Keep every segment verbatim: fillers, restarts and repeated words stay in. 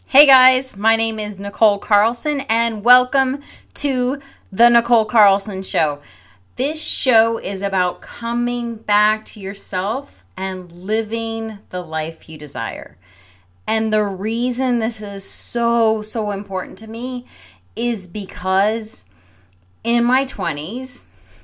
Hey guys, my name is Nicole Carlson and welcome to the Nicole Carlson Show. This show is about coming back to yourself and living the life you desire. And the reason this is so, so important to me is because in my twenties,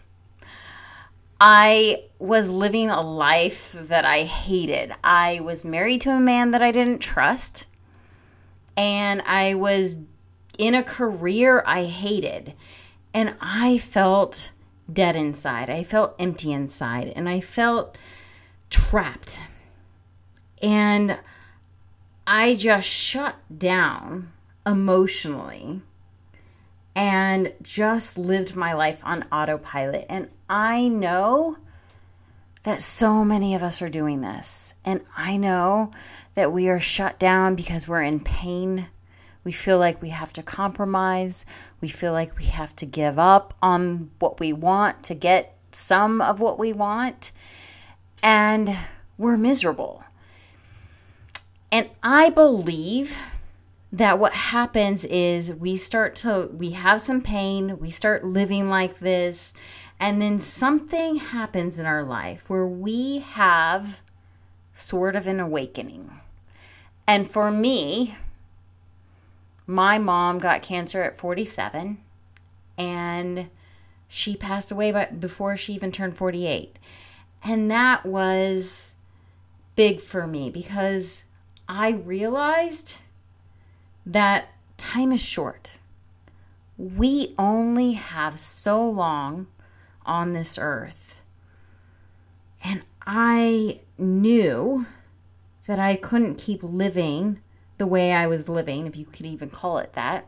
I was living a life that I hated. I was married to a man that I didn't trust. And I was in a career I hated. And I felt dead inside. I felt empty inside. And I felt trapped. And I just shut down emotionally and just lived my life on autopilot. And I know that so many of us are doing this. And I know that we are shut down because we're in pain. We feel like we have to compromise. We feel like we have to give up on what we want to get some of what we want. And we're miserable. And I believe that what happens is we start to, we have some pain, we start living like this, and then something happens in our life where we have sort of an awakening. And for me, my mom got cancer at forty-seven, and she passed away by, before she even turned forty-eight. And that was big for me because I realized that time is short. We only have so long on this earth. And I knew that I couldn't keep living the way I was living, if you could even call it that.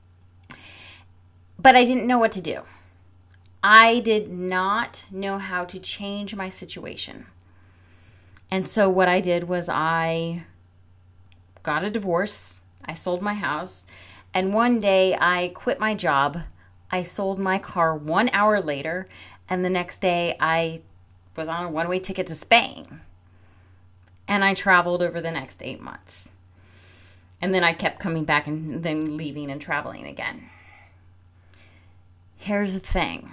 But I didn't know what to do. I did not know how to change my situation. And so what I did was I got a divorce. I sold my house, and one day I quit my job. I sold my car one hour later, and the next day I was on a one-way ticket to Spain. And I traveled over the next eight months. And then I kept coming back and then leaving and traveling again. Here's the thing.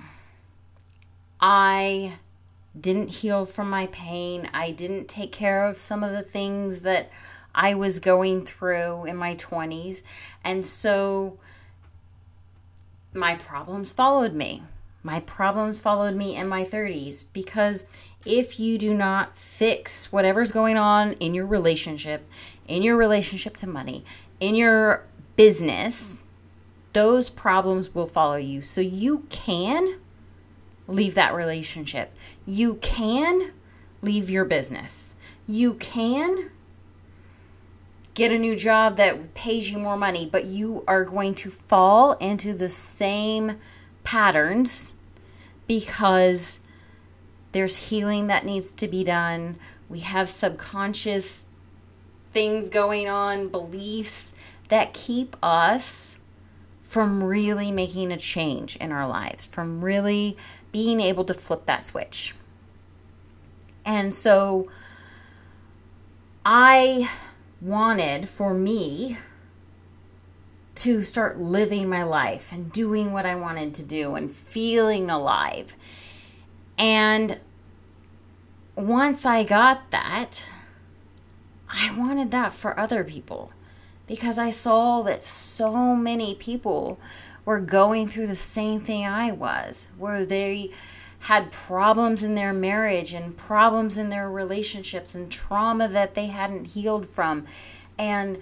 I didn't heal from my pain. I didn't take care of some of the things that I was going through in my twenties. And so my problems followed me. My problems followed me in my thirties. Because if you do not fix whatever's going on in your relationship, in your relationship to money, in your business, those problems will follow you. So you can leave that relationship. You can leave your business. You can get a new job that pays you more money, but you are going to fall into the same patterns because there's healing that needs to be done. We have subconscious things going on, beliefs that keep us from really making a change in our lives, from really being able to flip that switch. And so I wanted for me to start living my life and doing what I wanted to do and feeling alive. And once I got that, I wanted that for other people because I saw that so many people were going through the same thing I was, where they had problems in their marriage and problems in their relationships and trauma that they hadn't healed from. And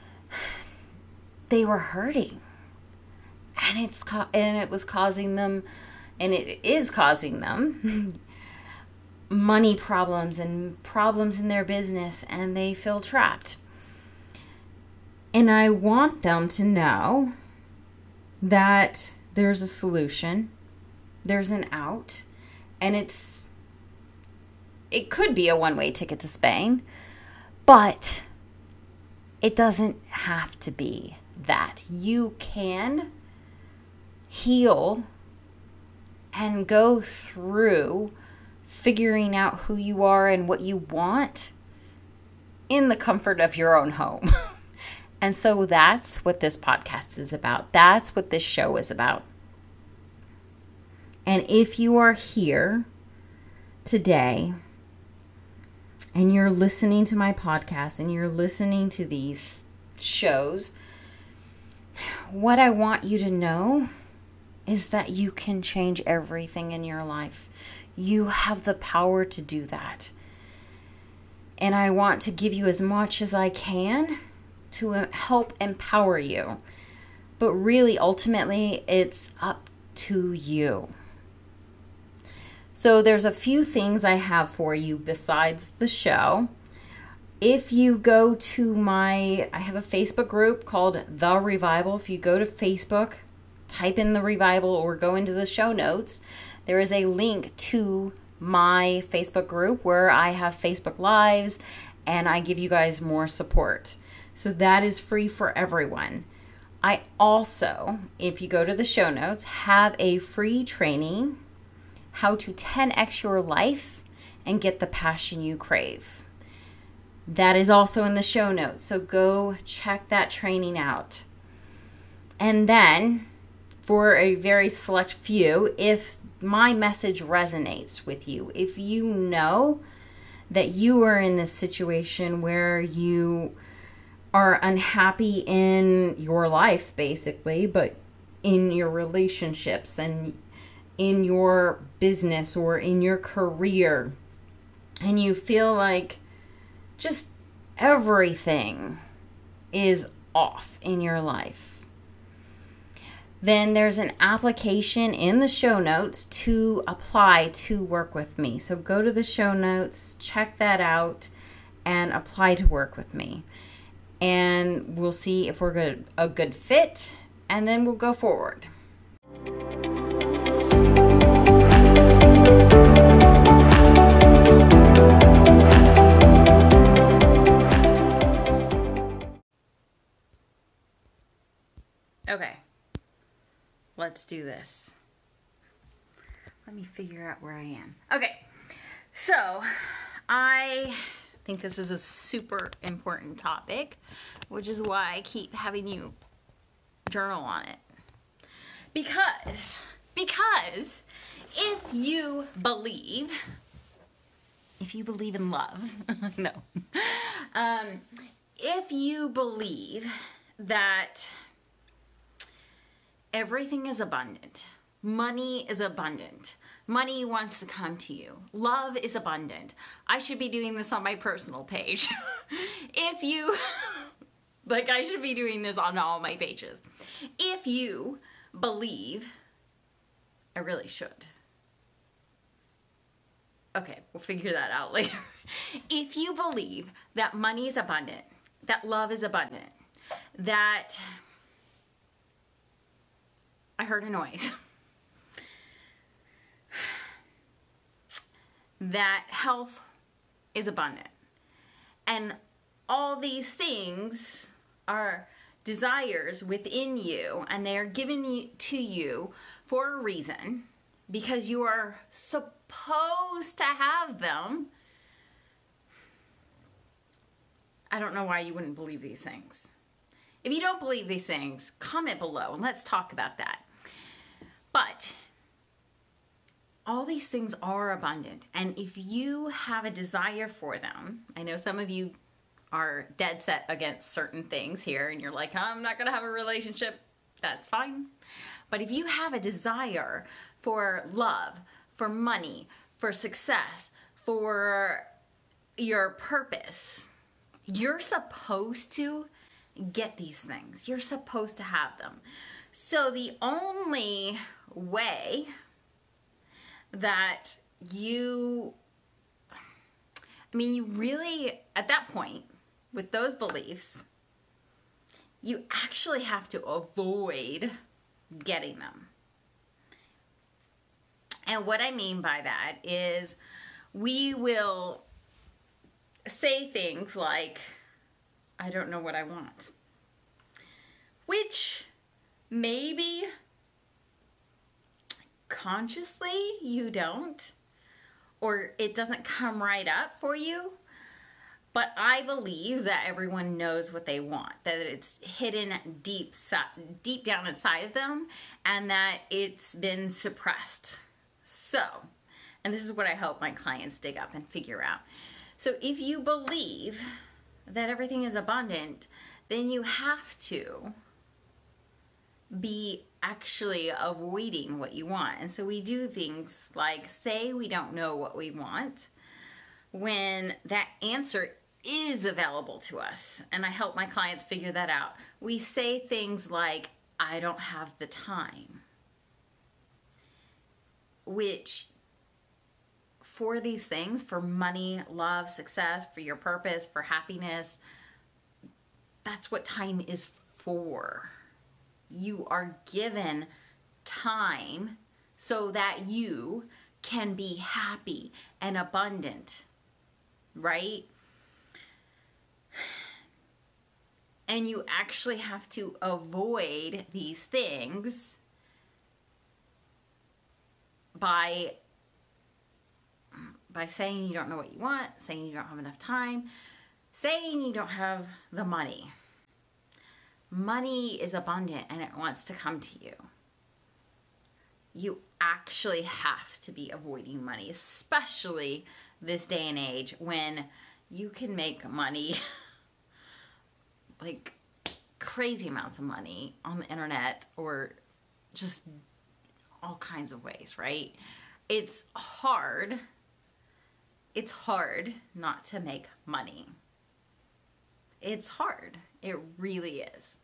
they were hurting. And it's and it was causing them, and it is causing them, money problems and problems in their business, and they feel trapped. And I want them to know that there's a solution. There's an out, and it's, it could be a one-way ticket to Spain, but it doesn't have to be that. You can heal and go through figuring out who you are and what you want in the comfort of your own home. And so that's what this podcast is about. That's what this show is about. And if you are here today and you're listening to my podcast and you're listening to these shows, what I want you to know is that you can change everything in your life. You have the power to do that. And I want to give you as much as I can to help empower you. But really, ultimately, it's up to you. So there's a few things I have for you besides the show. If you go to my, I have a Facebook group called The Revival. If you go to Facebook, type in The Revival or go into the show notes, there is a link to my Facebook group where I have Facebook Lives and I give you guys more support. So that is free for everyone. I also, if you go to the show notes, have a free training, how to ten X your life and get the passion you crave. That is also in the show notes. So go check that training out. And then for a very select few, if my message resonates with you, if you know that you are in this situation where you are unhappy in your life, basically, but in your relationships and in your business or in your career, and you feel like just everything is off in your life, then there's an application in the show notes to apply to work with me. So go to the show notes, check that out, and apply to work with me. And we'll see if we're good, a good fit, and then we'll go forward. Okay, let's do this. Let me figure out where I am. Okay, so I think this is a super important topic, which is why I keep having you journal on it. Because, because if you believe, if you believe in love, no, um, if you believe that everything is abundant, money is abundant, money wants to come to you, love is abundant. I should be doing this on my personal page. If you, like I should be doing this on all my pages. If you believe, I really should. Okay, we'll figure that out later. If you believe that money is abundant, that love is abundant, that, I heard a noise. That health is abundant. And all these things are desires within you, and they are given to you for a reason, because you are supposed to have them. I don't know why you wouldn't believe these things. If you don't believe these things, comment below and let's talk about that. But all these things are abundant, and if you have a desire for them, I know some of you are dead set against certain things here and you're like, I'm not gonna have a relationship. That's fine. But if you have a desire for love, for money, for success, for your purpose, you're supposed to get these things. You're supposed to have them. So the only way that you, I mean, you really, at that point, with those beliefs, you actually have to avoid getting them. And what I mean by that is we will say things like, I don't know what I want. Which maybe consciously you don't, or it doesn't come right up for you, But I believe that everyone knows what they want, that it's hidden deep, deep down inside of them, and that it's been suppressed. So, and this is what I help my clients dig up and figure out. So if you believe that everything is abundant, then you have to be actually avoiding what you want. And so we do things like say we don't know what we want when that answer is available to us. And I help my clients figure that out. We say things like, I don't have the time, which for these things, for money, love, success, for your purpose, for happiness, that's what time is for. You are given time so that you can be happy and abundant, right? And you actually have to avoid these things by by saying you don't know what you want, saying you don't have enough time, saying you don't have the money. Money is abundant and it wants to come to you. You actually have to be avoiding money, especially this day and age when you can make money, like crazy amounts of money on the internet or just all kinds of ways, right? It's hard. It's hard not to make money. It's hard. It really is.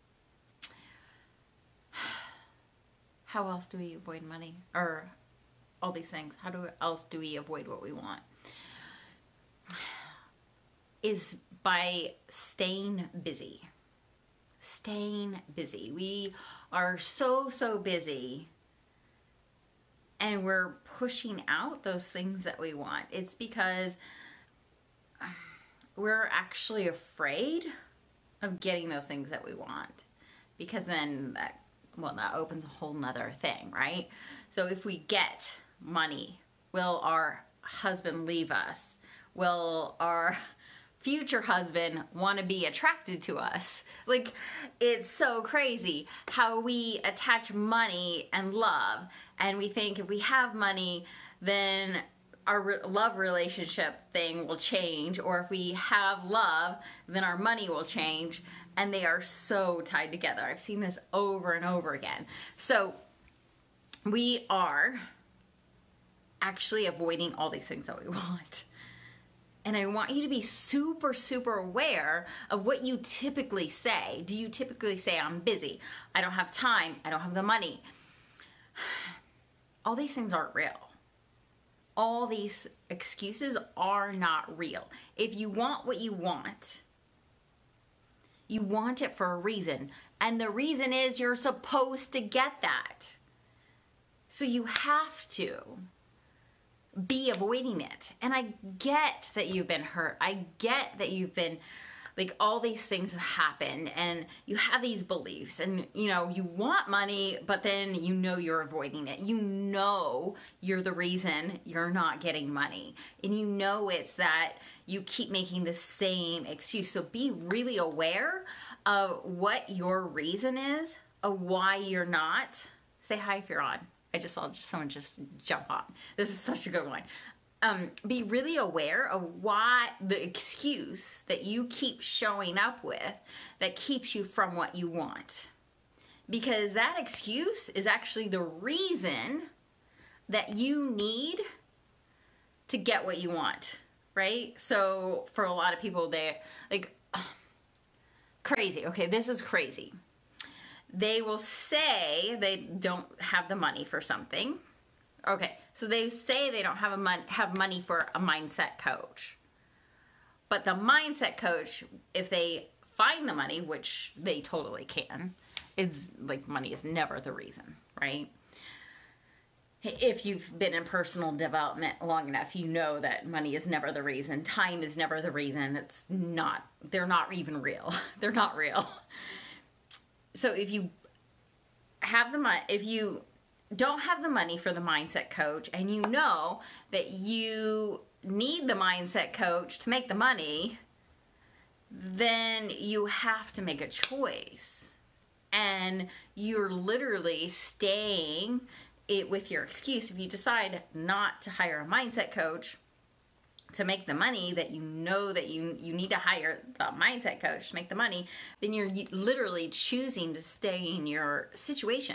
How else do we avoid money? Or all these things. How do else do we avoid what we want? Is by staying busy. Staying busy. We are so, so busy. And we're pushing out those things that we want. It's because we're actually afraid of getting those things that we want. Because then that, well, that opens a whole nother thing, right? So if we get money, will our husband leave us? Will our future husband want to be attracted to us? Like, it's so crazy how we attach money and love, and we think if we have money, then our re- love relationship thing will change, or if we have love, then our money will change, and they are so tied together. I've seen this over and over again. So we are actually avoiding all these things that we want. And I want you to be super, super aware of what you typically say. Do you typically say, I'm busy, I don't have time, I don't have the money? All these things aren't real. All these excuses are not real. If you want what you want, you want it for a reason. And the reason is you're supposed to get that. So you have to be avoiding it. And I get that you've been hurt. I get that you've been, like, all these things have happened and you have these beliefs and, you know, you want money, but then you know you're avoiding it. You know you're the reason you're not getting money. And you know it's that you keep making the same excuse. So be really aware of what your reason is, of why you're not. Say hi if you're on. I just saw just someone just jump on. This is such a good one. Um, be really aware of why the excuse that you keep showing up with that keeps you from what you want. Because that excuse is actually the reason that you need to get what you want, right? So for a lot of people, they like, crazy. Okay, this is crazy. They will say they don't have the money for something. Okay, so they say they don't have a mon- have money for a mindset coach. But the mindset coach, if they find the money, which they totally can, is like money is never the reason, right? If you've been in personal development long enough, you know that money is never the reason. Time is never the reason. It's not, they're not even real. They're not real. So if you have the money, if you don't have the money for the mindset coach and you know that you need the mindset coach to make the money, then you have to make a choice. And you're literally staying it with your excuse. If you decide not to hire a mindset coach to make the money that you know that you, you need to hire the mindset coach to make the money, then you're literally choosing to stay in your situation.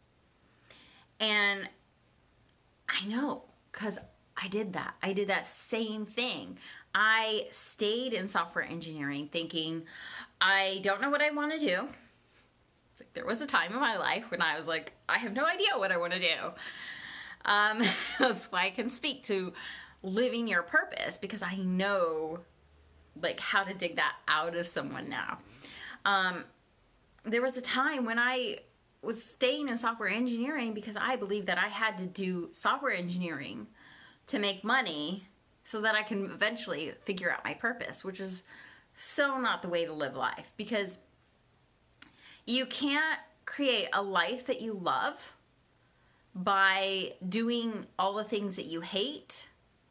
And I know, because I did that. I did that same thing. I stayed in software engineering thinking, I don't know what I want to do. Like, there was a time in my life when I was like, I have no idea what I want to do. Um, that's why I can speak to living your purpose, because I know like how to dig that out of someone now. Um, there was a time when I was staying in software engineering because I believed that I had to do software engineering to make money so that I can eventually figure out my purpose, which is so not the way to live life, because you can't create a life that you love by doing all the things that you hate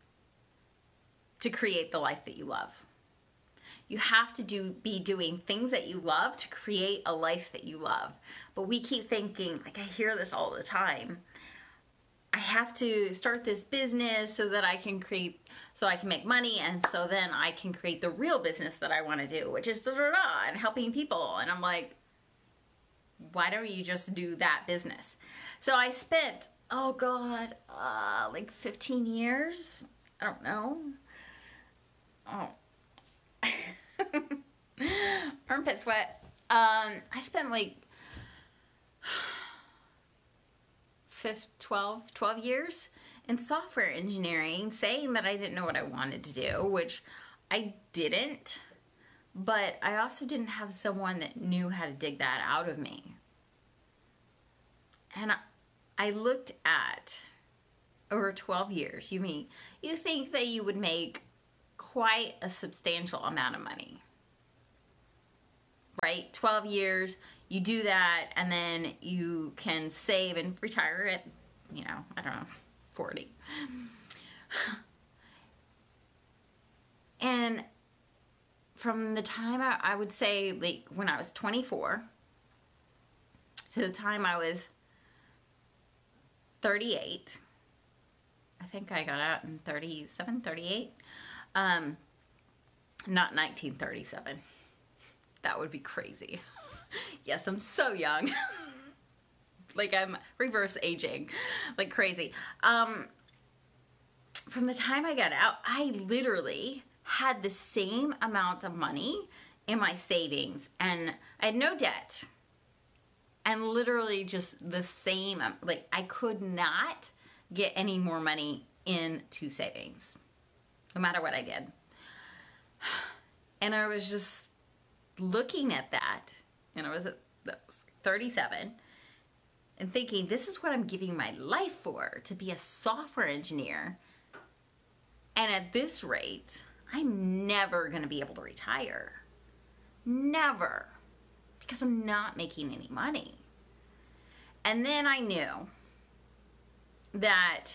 to create the life that you love. You have to do be doing things that you love to create a life that you love. But we keep thinking, like I hear this all the time, I have to start this business so that I can create, so I can make money, and so then I can create the real business that I want to do, which is da da da, and helping people. And I'm like, why don't you just do that business? So I spent, oh God, uh, like fifteen years, I don't know. Oh. Armpit sweat. Um, I spent like twelve, twelve years in software engineering saying that I didn't know what I wanted to do, which I didn't, but I also didn't have someone that knew how to dig that out of me. And I, I looked at over twelve years, you mean, you think that you would make quite a substantial amount of money, right? twelve years, you do that, and then you can save and retire at, you know, I don't know, forty. And from the time I, I would say, like, when I was twenty-four to the time I was thirty-eight, I think I got out in thirty-seven, thirty-eight. Um, not nineteen thirty-seven. That would be crazy. Yes, I'm so young. Like I'm reverse aging like crazy. Um, from the time I got out, I literally had the same amount of money in my savings, and I had no debt, and literally just the same, like I could not get any more money into savings, no matter what I did. And I was just looking at that, and I was at thirty-seven, and thinking, this is what I'm giving my life for, to be a software engineer. And at this rate, I'm never going to be able to retire. Never. Because I'm not making any money. And then I knew that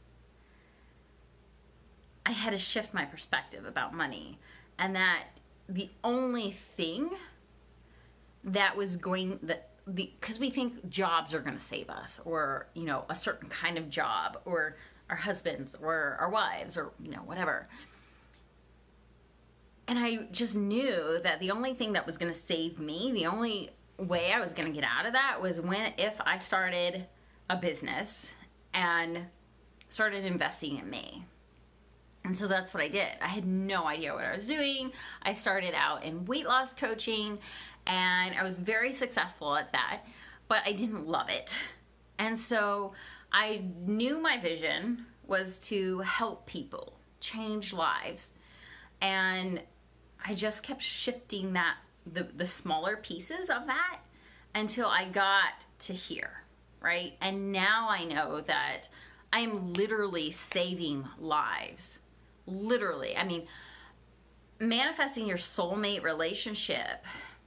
I had to shift my perspective about money, and that the only thing that was going, that the, because we think jobs are going to save us, or, you know, a certain kind of job, or our husbands, or our wives, or, you know, whatever. And I just knew that the only thing that was going to save me, the only way I was going to get out of that was when, if I started a business and started investing in me. And so that's what I did. I had no idea what I was doing. I started out in weight loss coaching, and I was very successful at that, but I didn't love it. And so I knew my vision was to help people, change lives. And I just kept shifting that, the, the smaller pieces of that, until I got to here, right? And now I know that I'm literally saving lives. Literally. I mean, manifesting your soulmate relationship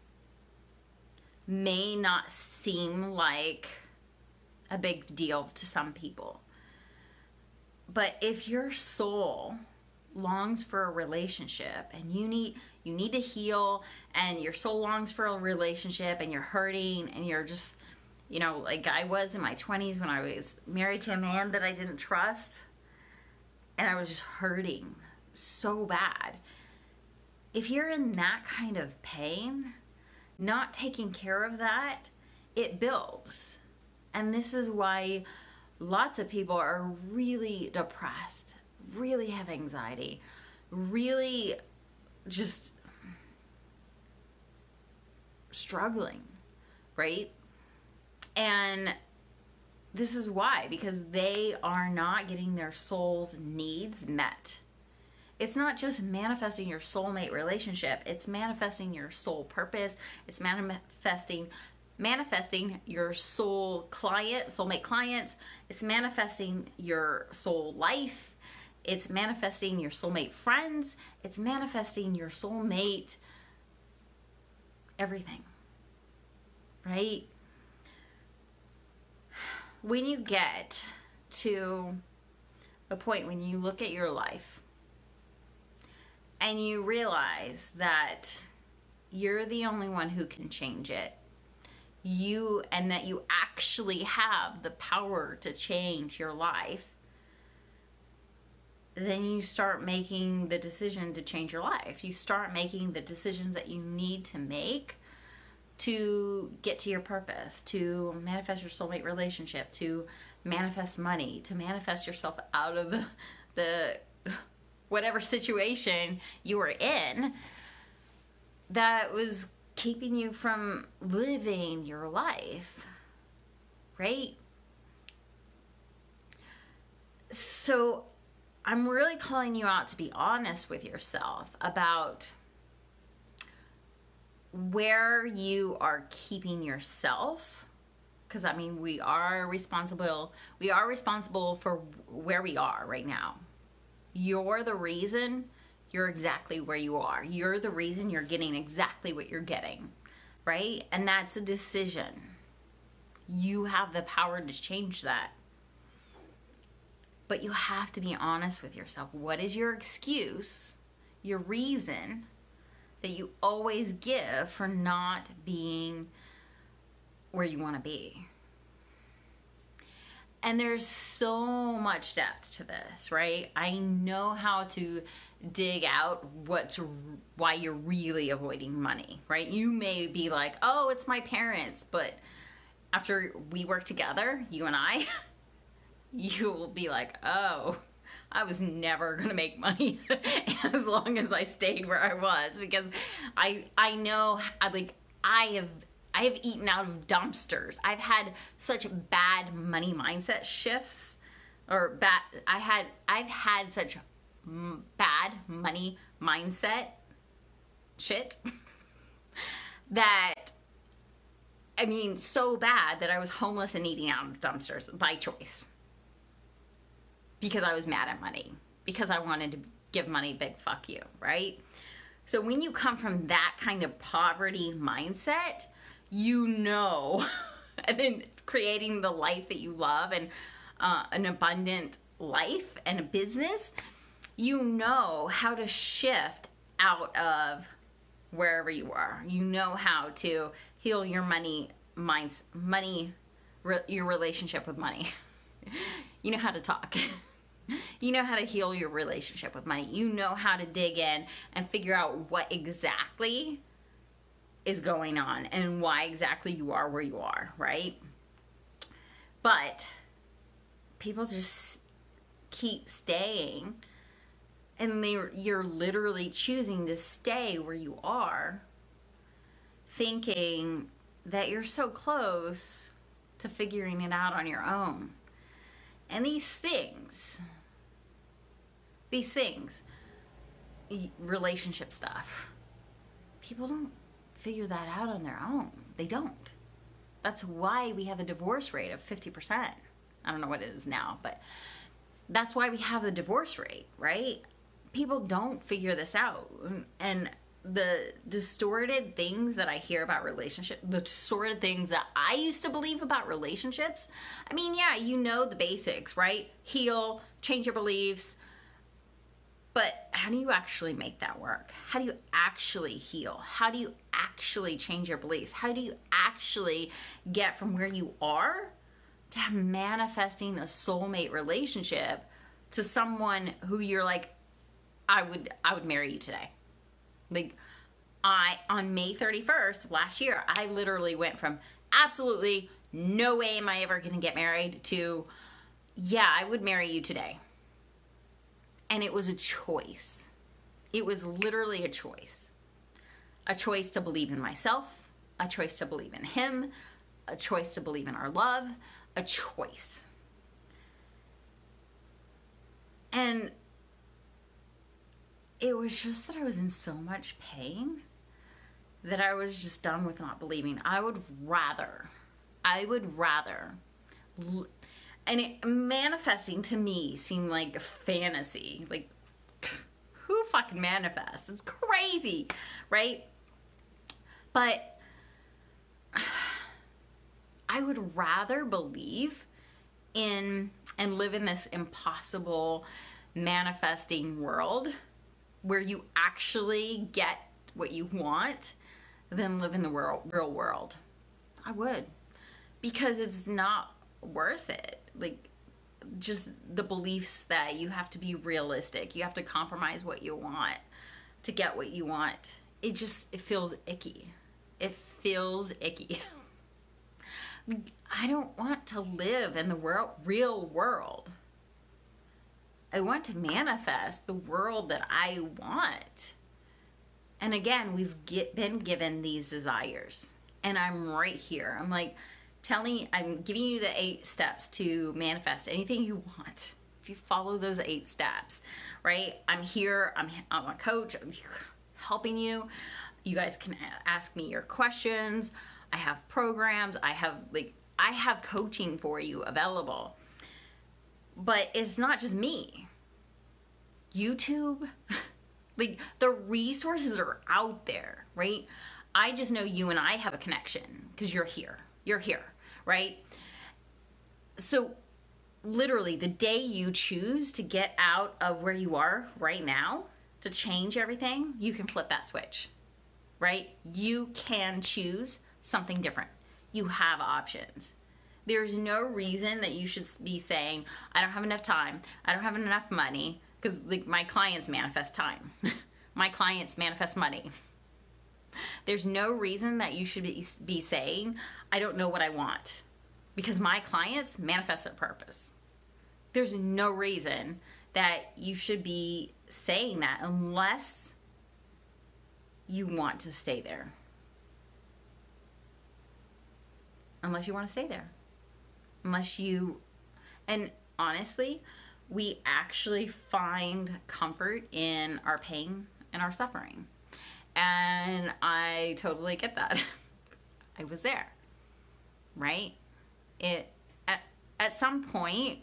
may not seem like a big deal to some people. But if your soul longs for a relationship, and you need you need to heal, and your soul longs for a relationship, and you're hurting, and you're just, you know, like I was in my twenties when I was married to a man that I didn't trust, and I was just hurting so bad. If you're in that kind of pain, not taking care of that, it builds. And this is why lots of people are really depressed, really have anxiety, really just struggling, right? And this is why, because they are not getting their soul's needs met. It's not just manifesting your soulmate relationship, it's manifesting your soul purpose, it's manifesting manifesting your soul client, soulmate clients, it's manifesting your soul life, it's manifesting your soulmate friends, it's manifesting your soulmate everything, right? When you get to a point when you look at your life and you realize that you're the only one who can change it, you and that you actually have the power to change your life, then you start making the decision to change your life. You start making the decisions that you need to make to get to your purpose, to manifest your soulmate relationship, to manifest money, to manifest yourself out of the, the whatever situation you were in that was keeping you from living your life, right? So I'm really calling you out to be honest with yourself about where you are keeping yourself, because I mean we are responsible we are responsible for where we are right now. You're the reason you're exactly where you are. You're the reason you're getting exactly what you're getting, right? And that's a decision. You have the power to change that. But you have to be honest with yourself. What is your excuse, your reason that you always give for not being where you want to be? And there's so much depth to this, right? I know how to dig out what's why you're really avoiding money, right? You may be like, oh, it's my parents, but after we work together, you and I, you will be like, oh, I was never gonna make money as long as I stayed where I was, because I I know I like I have I have eaten out of dumpsters. I've had such bad money mindset shifts, or bad I had I've had such m- bad money mindset shit that I mean so bad that I was homeless and eating out of dumpsters by choice. Because I was mad at money. Because I wanted to give money big fuck you, right? So when you come from that kind of poverty mindset, you know, and then creating the life that you love and uh, an abundant life and a business, you know how to shift out of wherever you are. You know how to heal your money, minds, money, re- your relationship with money. You know how to talk. You know how to heal your relationship with money. You know how to dig in and figure out what exactly is going on and why exactly you are where you are, right? But people just keep staying, and they you're literally choosing to stay where you are, thinking that you're so close to figuring it out on your own. And these things, these things, relationship stuff, people don't figure that out on their own. They don't. That's why we have a divorce rate of fifty percent. I don't know what it is now, but that's why we have the divorce rate, right? People don't figure this out. And the distorted things that I hear about relationships, the distorted things that I used to believe about relationships, I mean, yeah, you know the basics, right? Heal, change your beliefs, But how do you actually make that work? How do you actually heal? How do you actually change your beliefs? How do you actually get from where you are to manifesting a soulmate relationship to someone who you're like, I would I would marry you today. Like, I, on May thirty-first of last year, I literally went from absolutely no way am I ever going to get married to, yeah, I would marry you today. And it was a choice. It was literally a choice. A choice to believe in myself, a choice to believe in him, a choice to believe in our love, a choice. And it was just that I was in so much pain that I was just done with not believing. I would rather, I would rather, and it, manifesting to me seemed like a fantasy. Like, who fucking manifests? It's crazy, right? But I would rather believe in and live in this impossible manifesting world where you actually get what you want than live in the real, real world. I would. Because it's not worth it. Like, just the beliefs that you have to be realistic. You have to compromise what you want to get what you want. It just, it feels icky. It feels icky. I don't want to live in the world, real world. I want to manifest the world that I want. And again, we've get, been given these desires. And I'm right here. I'm like telling, I'm giving you the eight steps to manifest anything you want. If you follow those eight steps, right? I'm here. I'm, I'm a coach. I'm helping you. You guys can ask me your questions. I have programs. I have like, I have coaching for you available. But it's not just me. YouTube, like the resources are out there, right? I just know you and I have a connection because you're here. You're here, right? So literally the day you choose to get out of where you are right now to change everything, you can flip that switch, right? You can choose something different. You have options. There's no reason that you should be saying, I don't have enough time. I don't have enough money. Because like my clients manifest time. My clients manifest money. There's no reason that you should be, be saying, I don't know what I want. Because my clients manifest their purpose. There's no reason that you should be saying that unless you want to stay there. Unless you want to stay there. Unless you, and honestly, we actually find comfort in our pain and our suffering. And I totally get that. I was there, right? It, at, at some point,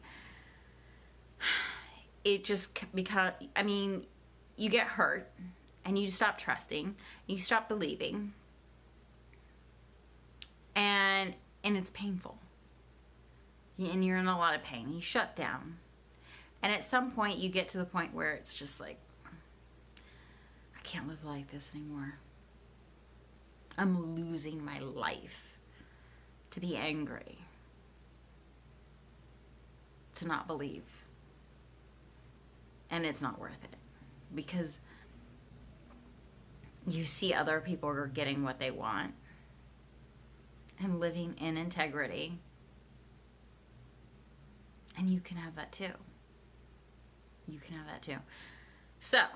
it just becomes, I mean, you get hurt and you stop trusting, you stop believing, and, and it's painful. And you're in a lot of pain. You shut down. And at some point, you get to the point where it's just like, I can't live like this anymore. I'm losing my life to be angry, to not believe. And it's not worth it. Because you see other people are getting what they want and living in integrity. And you can have that too. You can have that too. So,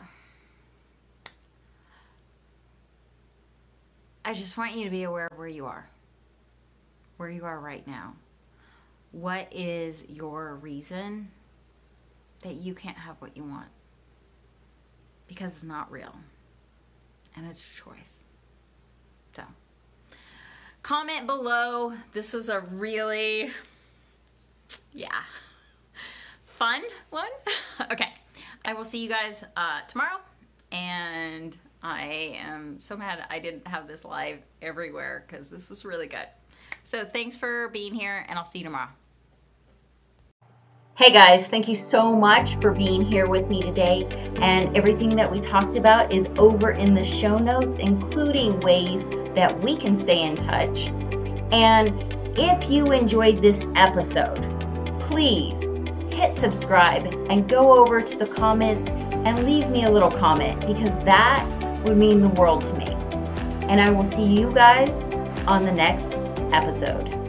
I just want you to be aware of where you are. Where you are right now. What is your reason that you can't have what you want? Because it's not real. And it's a choice. So, comment below. This was a really, yeah, fun one. Okay, I will see you guys uh, tomorrow, and I am so mad I didn't have this live everywhere because this was really good. So thanks for being here, and I'll see you tomorrow. Hey guys, thank you so much for being here with me today. And everything that we talked about is over in the show notes, including ways that we can stay in touch. And if you enjoyed this episode, please hit subscribe and go over to the comments and leave me a little comment, because that would mean the world to me. And I will see you guys on the next episode.